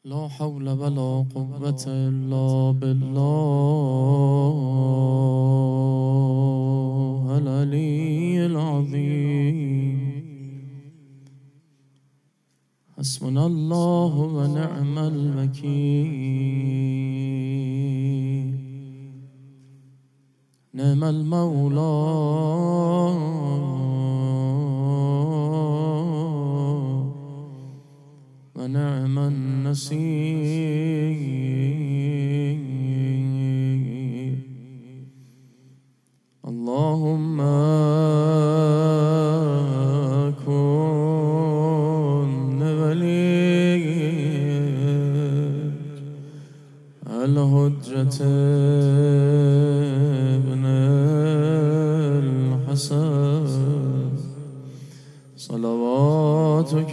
لا حول ولا قوة إلا بالله العلي العظيم. حسبنا الله ونعم الوكيل. نعم المولى ونعم النصير. اللهم كن وليك الحجة ابن الحسن صلواتك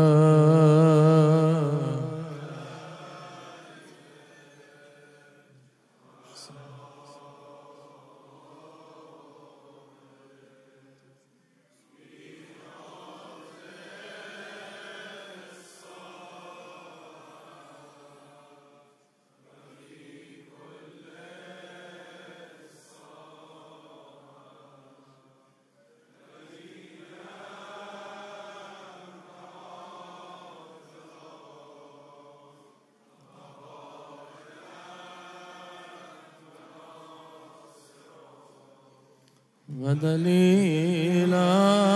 ودليلا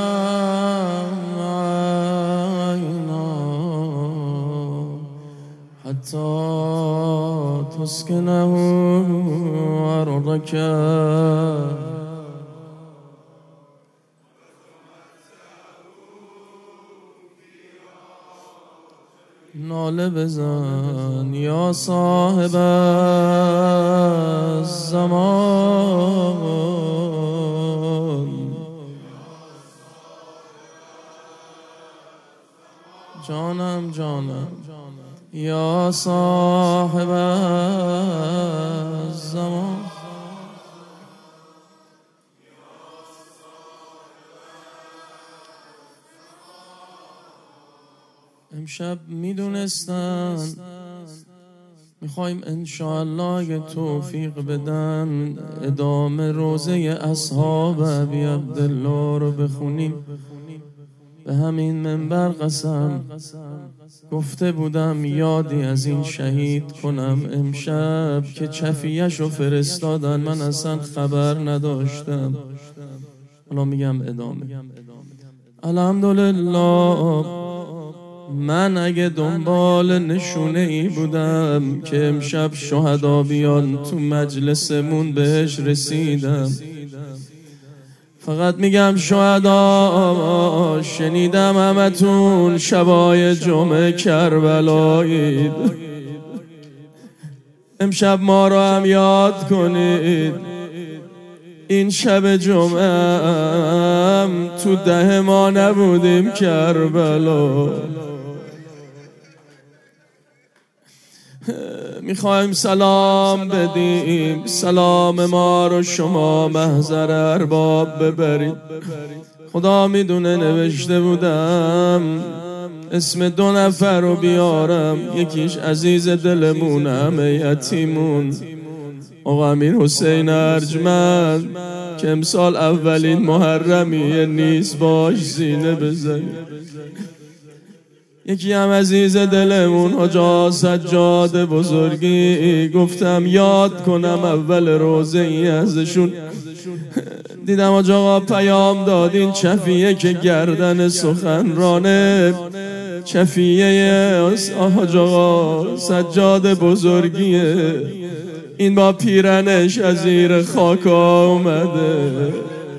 عينا حتى تسكنه أرضك ناله بزن یا صاحب الزمان. جانم یا صاحب الزمان. امشب میدونستن میخوایم انشاءالله اگه توفیق بدن ادامه روزه اصحاب ابی عبدالله رو بخونیم. به همین منبر قسم گفته بودم یادی از این شهید کنم. امشب که چفیه‌شو فرستادن من اصلا خبر نداشتم. حالا میگم ادامه. الحمدلله من اگه دنبال نشونه ای بودم که امشب شهدا بیان تو مجلسمون بهش رسیدم. فقط میگم شهدا شنیدم همتون شبای جمعه کربلایید. امشب ما رو هم یاد کنید. این شب جمعه هم تو ده ما نبودیم کربلا. میخوایم سلام بدیم، سلام ما رو شما محضر ارباب ببرید. خدا میدونه نوشته بودم اسم 2 نفر رو بیارم، یکیش عزیز دلمون همه یتیمون آقا امیر حسین ارجمند که امسال اولین محرمیه نیست باش زینه بزنید. یکی هم عزیز دلمون حاج سجاد بزرگی گفتم یاد کنم اول روزه ای ازشون. دیدم حاج آقا پیام دادین چفیه که گردن سخنرانه چفیه حاج آقا سجاد بزرگیه. این با پیرنش از زیر خاک اومده.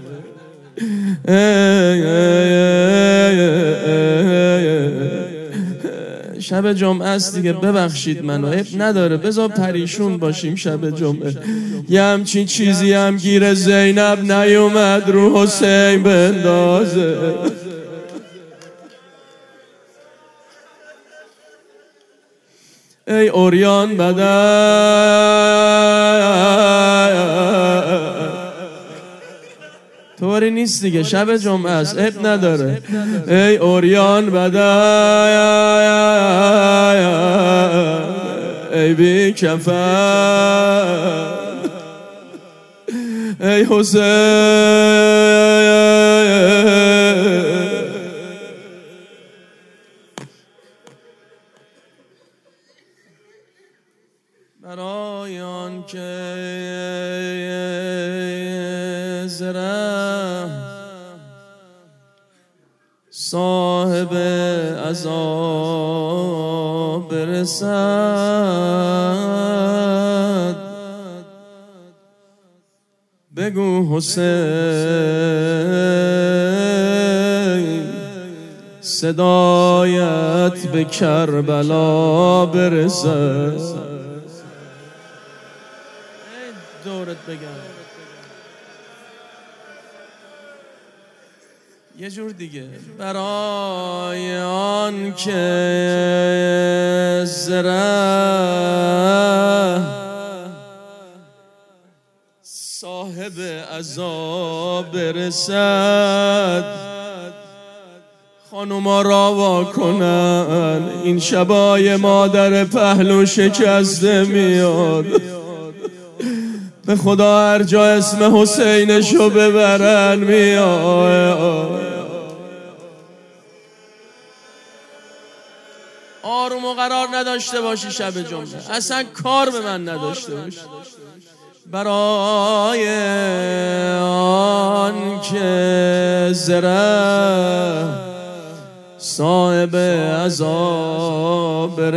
شب جمعه است دیگه، ببخشید منو، عیب نداره، بذار پریشون باشیم شب جمعه. یه همچین چیزی هم گیر زینب نیومد رو حسین بندازه. ای اوریان بدن طوری نیست دیگه، شب جمعه است، عیب نداره. ای اوریان بدن ای بی کفن ای حسین برای آن که زره صاحب عذاب برسد بگو حسین صدایت به کربلا برسد دورت بگم یه جور دیگه برای آن که زره صاحب عذاب برسد خانوما را واکنن این شبای مادر پهلو شکسته میاد به خدا هر جا اسم حسینشو ببرن میاد آروم و قرار نداشته باشی شب جمعه اصلا کار به من نداشته باشی برای آن که زره صاحب عذاب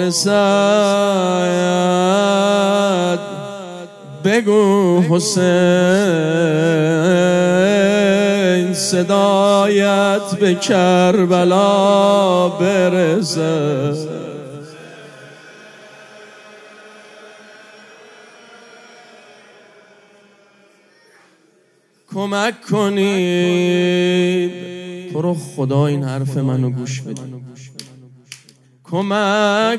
برسد بگو حسین صدایت به کربلا برسد کمک کنید تو رو خدا این حرف منو گوش بدید کمک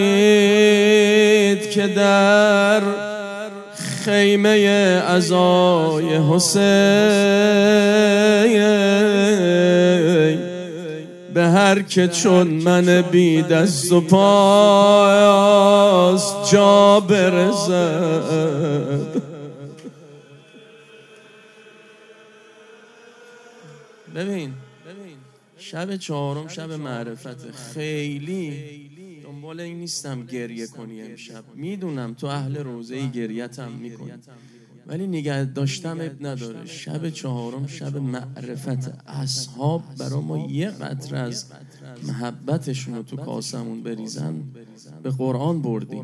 کنید که در خیمه عزای حسین به هر که چون من بی دست و پاست جا برسد ببین شب چهارم شب معرفت خیلی دنبال این نیستم گریه کنی امشب میدونم تو اهل روزه‌ای گریتم میکنی ولی نگه داشتم اب نداره شب چهارم شب معرفت اصحاب برا ما یه قطره از محبتشون رو تو کاسمون بریزن به قرآن بردیم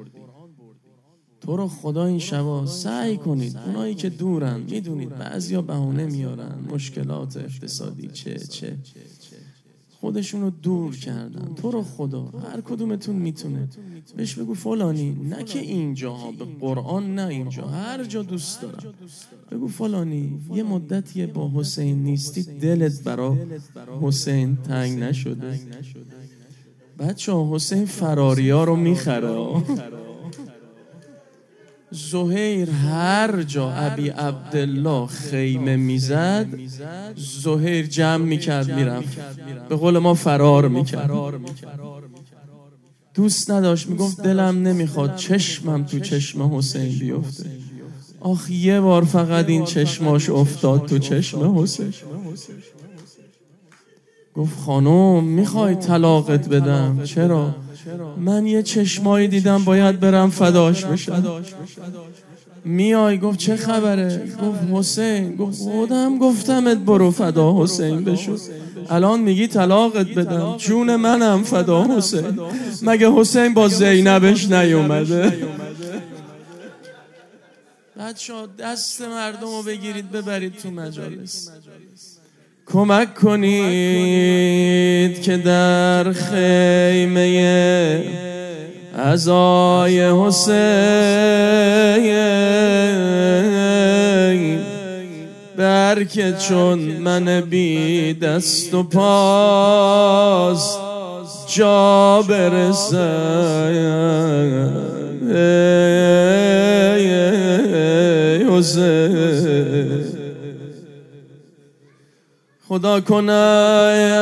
تو رو خدا این شبا سعی کنید اونایی که دورن میدونید بعضیا بهانه میارن مشکلات اقتصادی چه خودشونو دور کردن تو رو خدا هر کدومتون میتونه بهش بگو فلانی نه که اینجا به قرآن نه اینجا هر جا دوست دارم بگو فلانی یه مدتیه با حسین نیستی دلت برا حسین تنگ نشده بچه حسین فراریا رو میخره زهیر هر جا ابی عبدالله خیمه میزد زهیر جمع میکرد میرفت به قول ما فرار میکرد دوست نداشت میگفت دلم نمیخواد چشمم تو چشم حسین بیفته آخ یه بار فقط این چشماش افتاد تو چشم حسین گفت خانم میخوای طلاقت بدم چرا؟ من یه چشمایی دیدم باید برم فداش بشم میای گفت چه خبره؟ گفت حسین گفت خودم گفتمت برو فدا حسین بشو الان میگی طلاقت بدم جون منم فدا حسین مگه حسین با زینبش نیومده؟ بچه‌ها دست مردم رو بگیرید ببرید تو مجالس کمک کنید که در خیمه عزای حسین بر که چون من بی دست و پاست جا برسد حسین خدا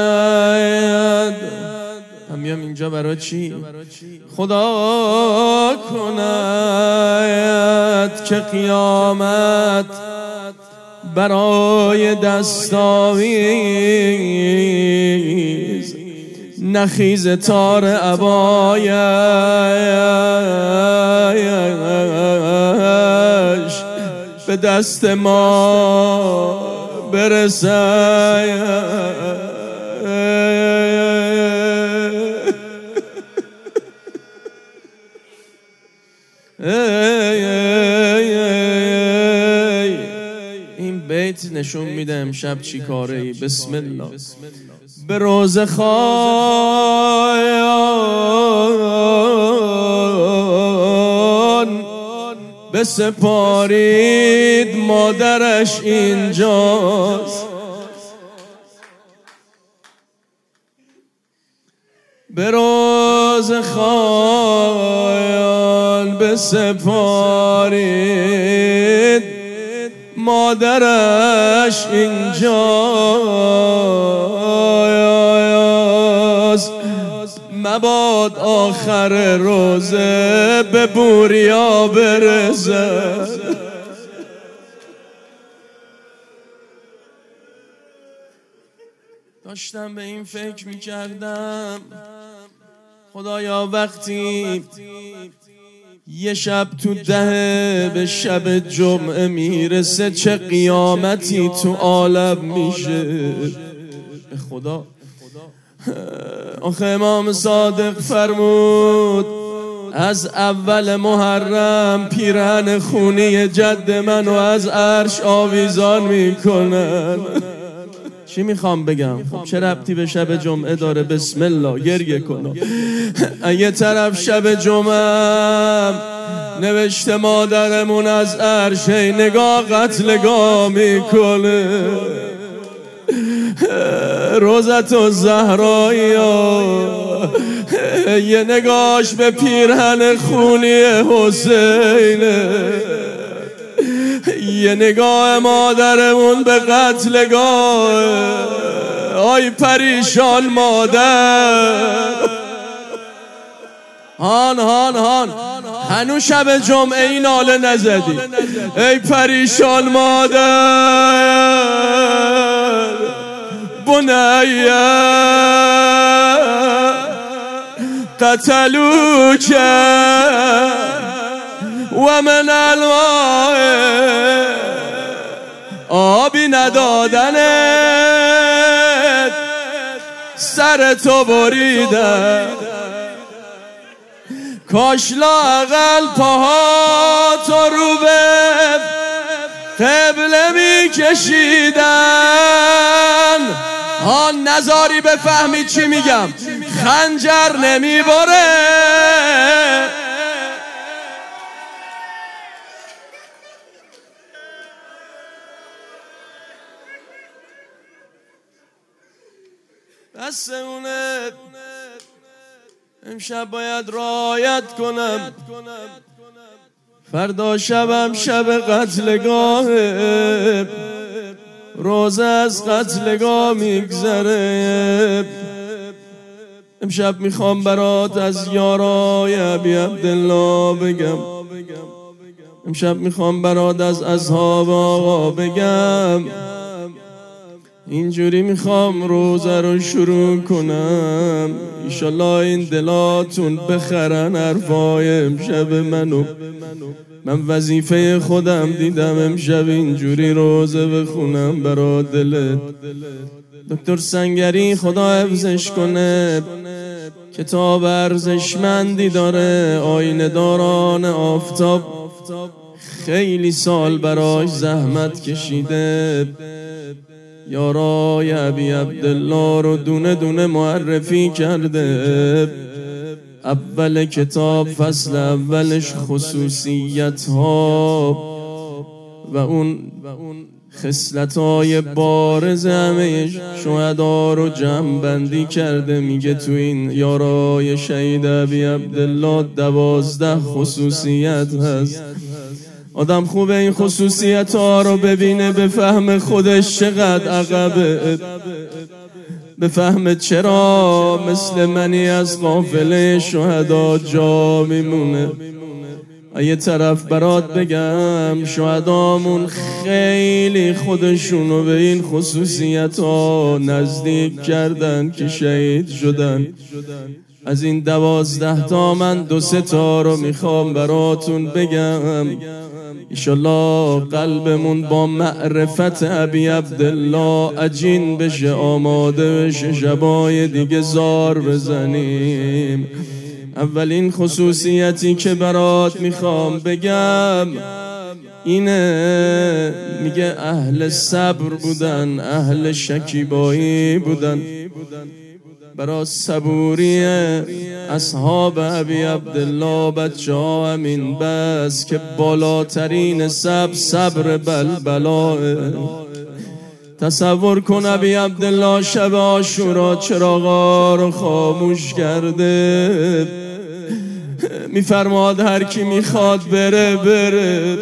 کند من میام اینجا برای چی؟ خدا کند که قیامت برای دستاویز نخیز تار عبایش به دست ما برسه. این بیت نشون میده امشب چی کاره ای. بسم الله. به روز خایان بسپارید مادرش اینجاست. به روز خایان بسپارید مادرش اینجاست. مباد آخر روزه به بوریا برسه. داشتم به این فکر میکردم خدایا وقتی یه شب تو 10 به شب جمعه میرسه چه قیامتی تو عالم میشه. به خدا آخه امام صادق فرمود از اول محرم پیرهن خونی جد منو از عرش آویزان میکنن. چی میخوام بگم؟ خب چه ربطی به شب جمعه داره؟ بسم الله گریه کنم. یه طرف شب جمعه نوشته مادرمون از عرش نگاه قتلگاه میکنه. روزت و زهرایی یه نگاش به پیرهن خونی حسینه، یه نگاه مادرمون به قتلگاه. آی پریشان مادر، هان هان هان هنو شب جمعه این ناله نزدی. ای پریشان مادر، بنیه قتلوک و من الماء، آبی ندادنت سر تو بریدن. کاش لااقل پاها تو رو به قبله می کشیدن. ها نزاری بفهمی چی میگم. خنجر نمی بره، دستمونه. امشب باید رعایت کنم، فردا شبم شب قتلگاه، روزه از قتلگاه میگذره. امشب میخوام برات از یارای ابی عبدالله بگم، امشب میخوام برات از اصحاب آقا بگم. اینجوری میخوام روزه رو شروع کنم. ایشالله این دلاتون بخرن حرفای امشب منو. من وظیفه خودم دیدم امشب اینجوری روزه بخونم برا دلت. دکتر سنگری خدا حفظش کنه، کتاب ارزشمندی داره، آینه داران آفتاب. خیلی سال براش زحمت کشیده، یارای ابی عبدالله رو دونه دونه معرفی کرده. اول کتاب فصل اولش خصوصیت ها و اون خصلت‌های بارز همه شهدا رو جمع بندی کرده. میگه تو این یارای شهید ابی عبدالله 12 خصوصیت هست. آدم خوبه این خصوصیت ها رو ببینه، به فهم خودش چقدر عقبه. بفهمه چرا مثل منی از قافله شهدا جا میمونه. یه طرف برات بگم شهدامون خیلی خودشونو به این خصوصیت ها نزدیک کردن که شهید شدن. از این 12 تا من 2-3 تا رو میخوام براتون بگم. ایشالله قلبمون با معرفت ابی عبدالله عجین بشه، آماده بشه شبای دیگه زار بزنیم. اولین خصوصیتی که برات میخوام بگم اینه، میگه اهل صبر بودن، اهل شکیبایی بودن. برای صبوری اصحاب ابی عبدالله بچه ها همین بس که بالاترین صبر بلبلاه. تصور کن ابی عبدالله شب عاشورا چراغا رو خاموش کرده، میفرماد هر کی میخواد بره.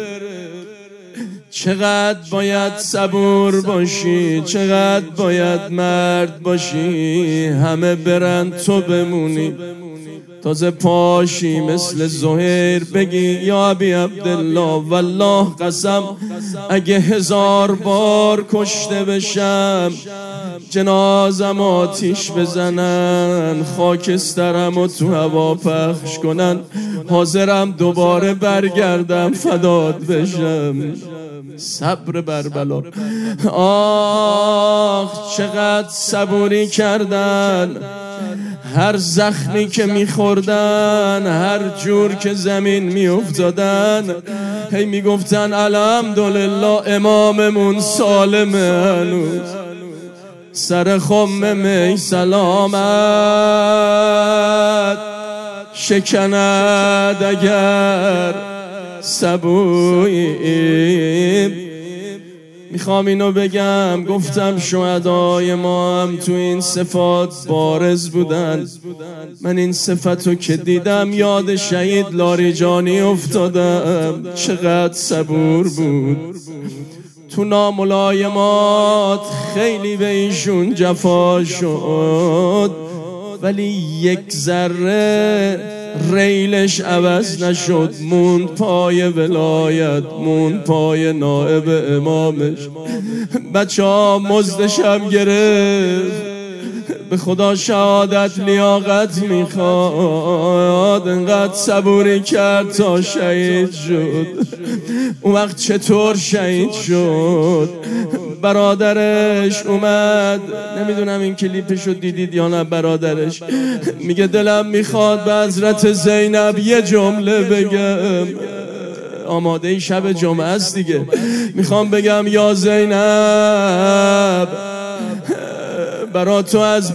چقدر باید صبور باشی، چقدر باید مرد باشی، همه برن تو بمونی. تازه پاشی مثل زهیر بگی یا ابی عبدالله والله قسم اگه 1000 بار کشته بشم، جنازم آتیش بزنن، خاکسترم تو هوا پخش کنن، حاضرم دوباره برگردم فدات بشم. صبر بربلا. آخ چقدر صبوری کردن، هر زخمی که میخوردن، هر جور که زمین میافتادن، هی میگفتن الحمدلله اماممون سالمه هنوز، سر خم می سلامت شکند اگر صبوییم. میخوام اینو بگم، گفتم شهدای ما هم تو این صفات بارز بودن. من این صفتو که دیدم یاد شهید لاریجانی افتادم، چقدر صبور بود. تو ناملایمات خیلی به ایشون جفا شد، ولی یک ذره ریلش عوض نشد، موند پای ولایت، موند پای نائب امامش. بچه ها مزدش هم گرفت، به خدا شهادت لیاقت میخواد، انقدر صبوری کرد تا شهید شد. اون وقت چطور شهید شد؟ برادرش اومد، نمیدونم این کلیپشو دیدید یا نه، برادرش میگه دلم میخواد به حضرت زینب یه جمله بگم. آماده شب جمعه است دیگه. میخوام بگم یا زینب برا تو از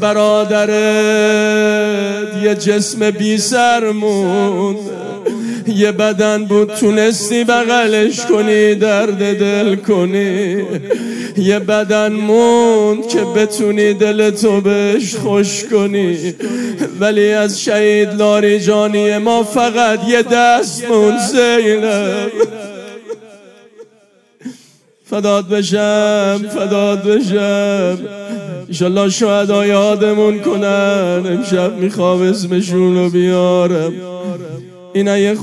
برادرت یه جسم بی سر موند، یه بدن بود تونستی بغلش کنی، درد دل کنی، یه بدن موند که بتونی دلتو بهش خوش کنی، ولی از شهید لاریجانی ما فقط یه دست موند زینب. فدات بشم، فدات بشم. انشالله شهدا یادمون کنن، امشب میخوام اسمشونو بیارم. اینه یه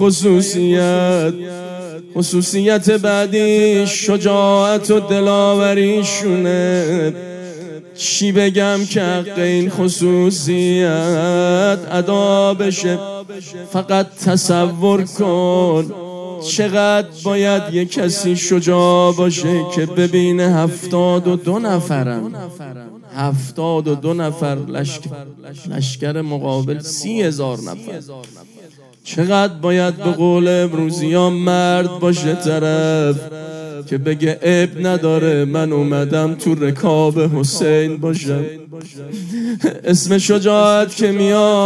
خصوصیت بعدی شجاعت و دلاوریشونه. چی بگم که حق این خصوصیت ادا بشه؟ فقط تصور کن چقدر باید یه کسی شجاع باشه که ببینه 72 نفرن، 72 نفر لشکر مقابل 30,000 نفر. چقدر باید به قول امروزیان مرد باشه طرف که بگه عیب نداره من اومدم تو رکاب حسین باشم. اسم شجاعت که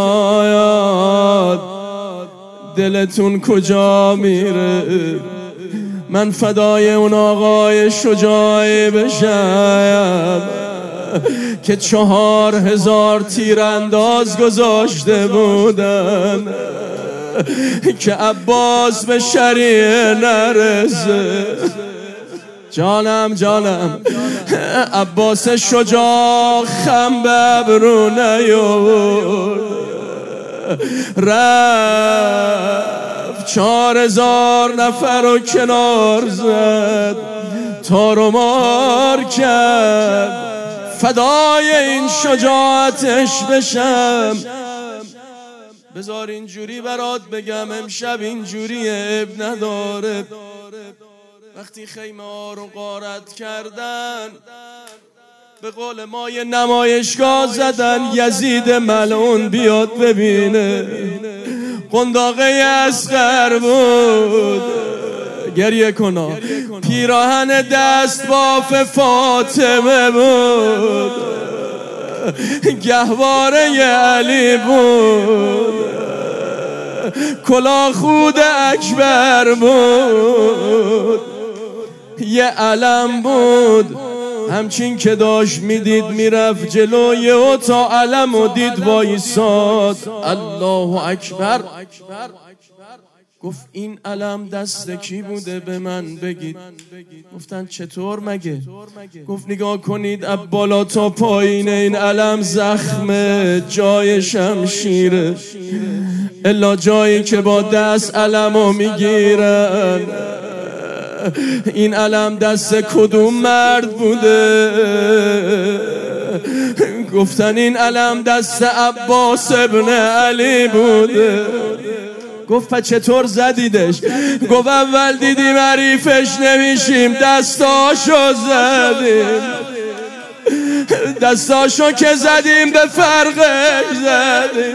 میاد دلتون کجا میره؟ من فدای اون آقای شجاعی بشم که 4,000 تیرانداز گذاشته بودن که عباس به شریعه نرسه. جانم عباس شجاع خم به ابرو نیاورد، رفت 4000 نفر رو کنار زد، تار و مار کرد. فدای این شجاعتش بشم. بذار اینجوری برات بگم، امشب اینجوری اب نداره. وقتی خیمه ها رو غارت کردن، به قول ما یه نمایشگاه زدن، یزید ملعون بیاد ببینه. قنداقه اصغر بود، گریه کنا، پیراهن دست باف فاطمه بود، گهواره علی بود، کلاه خود اکبر بود، یه علم بود. همچین که داشت میدید میرفت جلوی او تا علم و دید وایساد. الله اکبر. گفت این علم دست کی بوده به من بگید. گفتن چطور مگه؟ گفت نگاه کنید از بالا تا پایین این علم زخمه، جای شمشیره، الا جایی که با دست علمو میگیرن. این علم دست کدوم مرد بوده؟ گفتن این علم دست عباس ابن علی بوده. گفت پس چطور زدیدش؟ گفت اول دیدیم حریفش نمیشیم، دستاشو زدیم، دستاشو که زدیم به فرقش زدیم.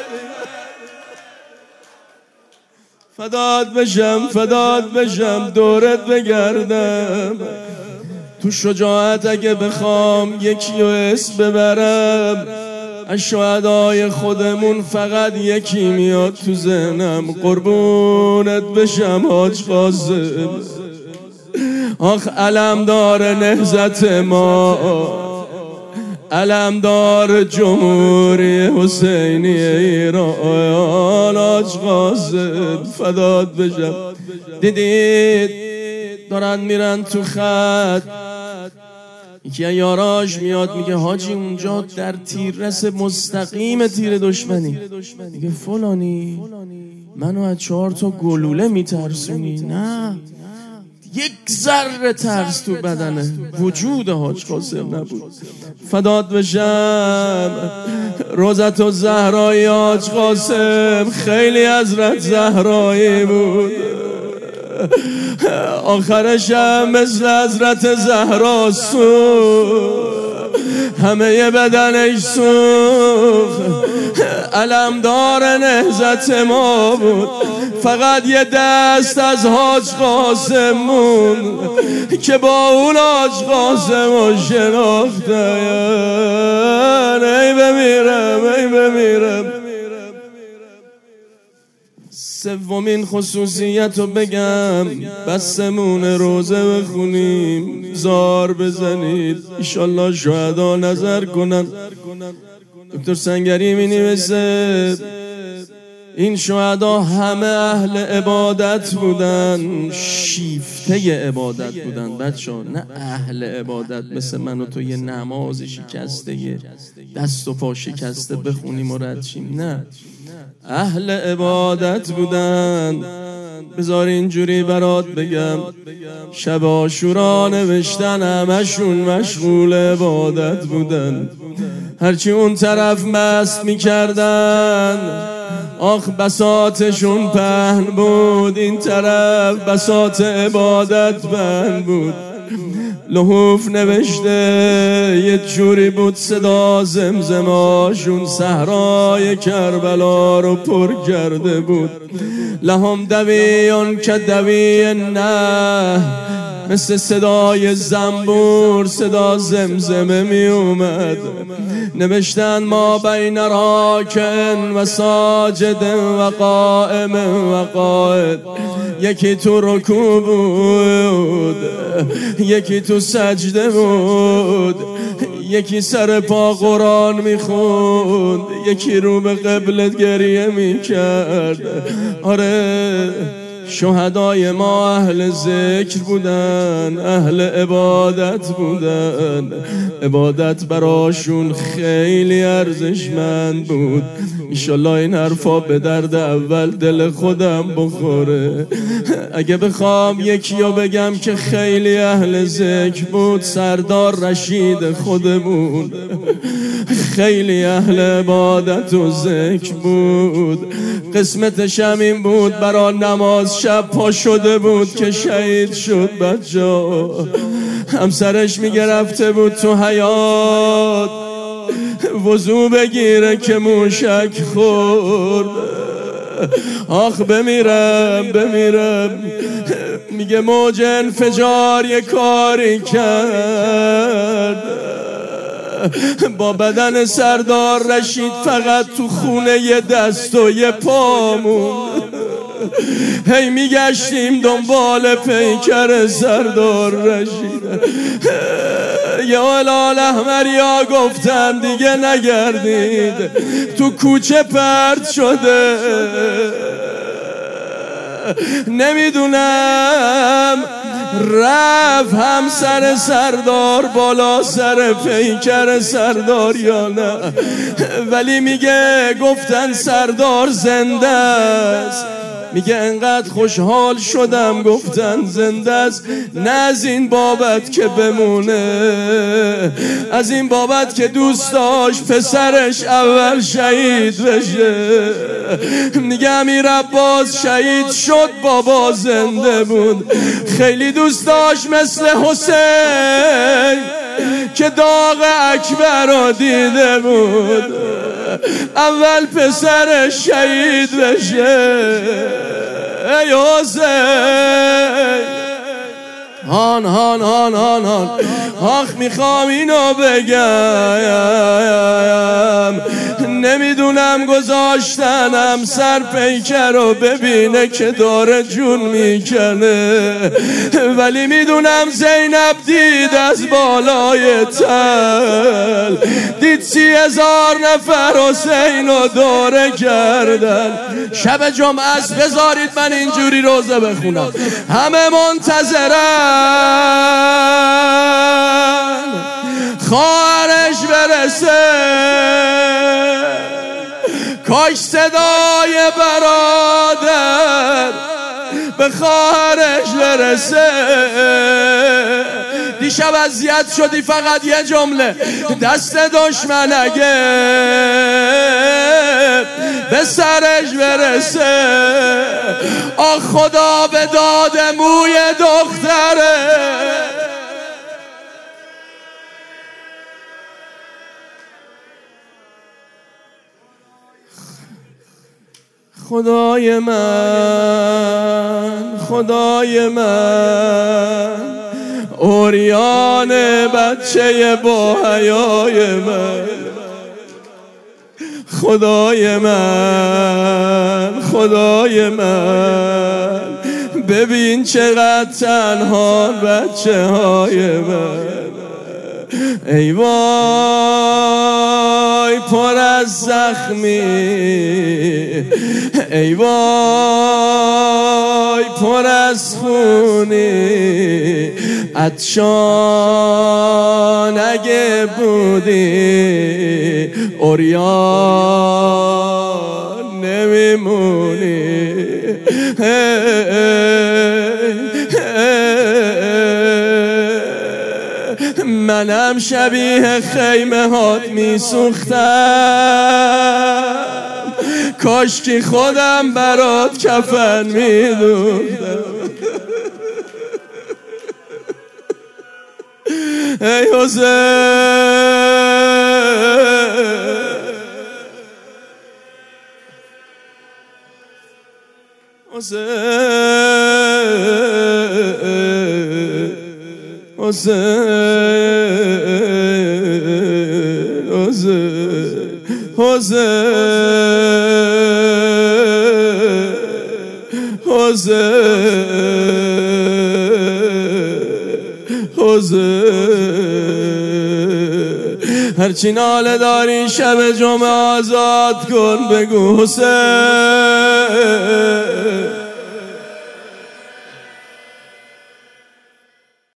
فدات بشم فدات بشم دورت بگردم. تو شجاعت اگه بخوام یکی رو اسم ببرم، از شهدای خودمون فقط یکی میاد تو ذهنم. قربونت بشم حاج قاسم. آخ علمدار نهضت ما، علمدار جمهوری حسینی ایران، حاج قاسم فدات بشم. دیدید دارن میرن تو خط، یکی از یاراش میاد میگه حاجی اونجا در تیررس مستقیم تیر دشمنی. میگه فلانی منو از 4 تا گلوله میترسونی؟ نه، یک ذره ترس تو بدنه وجود حاج قاسم نبود. فدات بشم. روزت و زهرایی حاج قاسم خیلی حضرت زهرایی بود، آخرش هم مثل حضرت زهرا سوخت، همه بدنش سوخت. علمدار نهضت ما بود، فقط یه دست از حاج قاسم مون که با اون حاج قاسم رو شناختن. ای بمیرم ای بمیرم. سومین خصوصیت رو بگم، بسمون روزه بخونیم، زار بزنید، ایشالله شهدا نظر کنن. دکتر سنگری می نویسه این شهدا همه اهل عبادت بودن، شیفته عبادت بودن بچه ها، نه اهل عبادت مثل من و تو یه نماز شکسته یه دست و پا شکسته بخونیم و رد شیم، نه، اهل عبادت بودن. بذار اینجوری برات بگم، شب عاشورا نوشتن همشون مشغول عبادت بودن، هرچی اون طرف مست میکردن آخ بساطشون پهن بود، این طرف بساط عبادت پهن بود. لحوف نوشته یه جوری بود صدا زمزماشون صحرای کربلا رو پر کرده بود. لهم دویون که دوی نه، مثل صدای زنبور صدا زمزمه می اومد. نوشتن ما بین راکن و ساجد و قائم و قائد، یکی تو رکوع بود، یکی تو سجده بود، یکی سر پا قرآن میخوند، یکی رو به قبلت گریه میکرد. آره شهدای ما اهل ذکر بودن، اهل عبادت بودن، عبادت براشون خیلی ارزشمند بود. انشالله این حرفا به درد اول دل خودم بخوره. اگه بخوام یکیو بگم که خیلی اهل ذکر بود، سردار رشید خودمون، خیلی اهل عبادت و ذکر بود. قسمتش همین بود، برا نماز شب پا شده بود که شهید شد. بچه همسرش میگه رفته بود تو حیاط وضو بگیره که موشک خورد. آخ بمیرم. میگه موج انفجار یه کاری کرد، با بدن سردار رشید فقط تو خونه یه دست و یه پامون. هی میگشتیم دنبال پیکر سردار رشید. یا هلال احمریا گفتن دیگه نگردید، تو کوچه پرت شده. نمیدونم رفت همسر سردار بالا سر پیکر سردار یا نه، ولی میگه گفتن سردار زنده است. میگه انقدر خوشحال شدم گفتن زنده است، نه از این بابت که بمونه، از این بابت که دوست داشت پسرش اول شهید بشه. میگه امیر عباس شهید شد بابا زنده بود، خیلی دوست داشت مثل حسین که داغ اکبر رو دیده بود اول پسرش شهید بشه. ای حسین هان هان هان هان هان. آخ میخوام اینو بگم، نمیدونم گذاشتنم سر پیکر رو ببینه که داره جون میکنه، ولی میدونم زینب دید از بالای تل، دید 30,000 نفر حسین رو دوره کردن. شب جمعه است، بذارید من اینجوری روزه بخونم. همه منتظرن خواهرش برسه، کاش صدای برادر به خواهرش برسه. دیشب اذیت شدی فقط یه جمله، دست دشمن اگه به سرش برسه. آخ خدا به داد موی دختره. خدای من اوریان بچه با حیای من. خدای من ببین چقدر تنها بچه های من. ای وای پر از زخمی، ای وای پر از خونی، عطشان اگه بودی عریان نمیمونی. منم شبیه خیمه هات میسوختم، کاش که خودم برات کفن میدوختم. ای هرچی ناله داری شب جمعه آزاد کن، بگو حسین